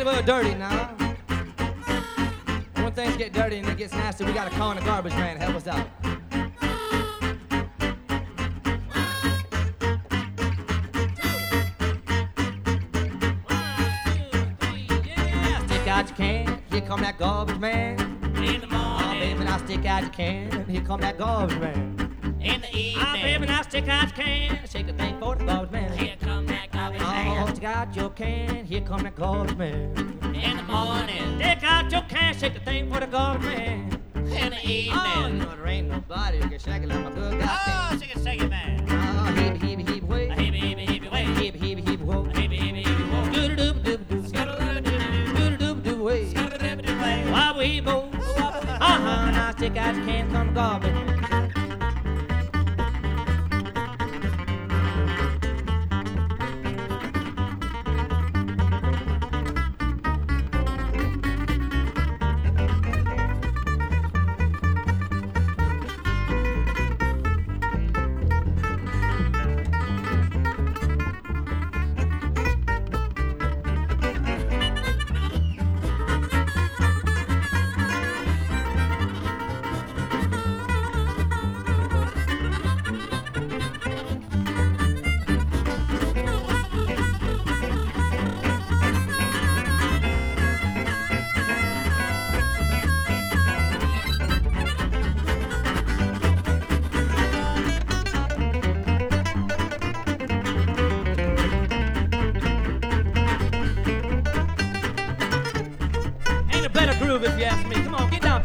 get a little dirty now. When things get dirty and it gets nasty, we gotta call in the garbage man to help us out. Stick out your can, here come that garbage man. In the morning, Oh, baby, now stick out your can, here come that garbage man. in the evening, Ah, baby, now stick out your can, shake the thing for the garbage man. here come that garbage Oh, man. stick out your can, here come that garbage man. In the morning, Stick out your can, shake the thing for the garbage man. in the Oh, you evening. know there ain't nobody who can shake it like my good guy Oh, can. shake it, man. Oh, heebie, heebie, heebie, way. Heebie, heebie, heebie, way. Heebie, heebie, heebie, whoa. Heebie, heebie, heebie, whoa. Doo-doo-doo-doo-doo. Scuttle-doo-doo-doo-doo. Doo-doo-doo-doo, way. Scuttle-doo-doo-doo, way. Wobble, heebo. Uh-huh, now stick out your can, come garbage. Ain't a better groove if you ask me. Come on, get down.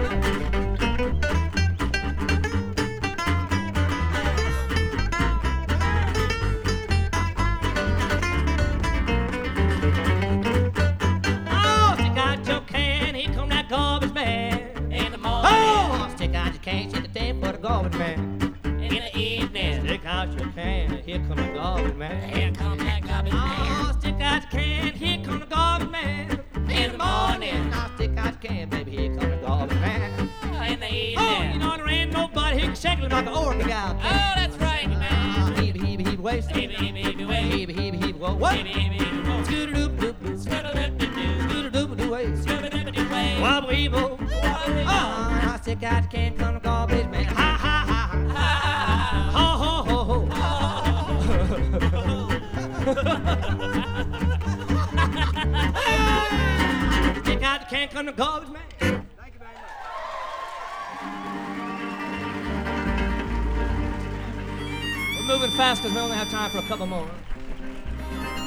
Oh, stick out your can, here come that garbage man. In the morning, Oh, stick out your can, shake the thing for the garbage man. in the evening, Stick out your can, here come the garbage man. here come that garbage man. Oh, stick out your can, here come the garbage man. In the morning, Now stick out your can, baby, here come the garbage man. in the Oh, you evening. know there ain't nobody who can shake it like an organ guy. Oh, that's right, man. Ah, heebie, heebie, heebie, waist. Heebie, heebie, heebie, way. Heebie, heebie, heebie, whoa, what? Heebie, heebie, heebie, whoa. Scooter-doop-doop-doop. Scuttle-doo-doo-doo. Scooter-doop-doop, waist. Scuttle-doo-doo-doo, way. Wobble, weeble. Ah, now stick out your can, come the garbage man. Ha, ha, ha, ha. Ho, ho, ho, ho. Stick out your can, come the garbage man. Thank you very much. We're moving fast because we only have time for a couple more.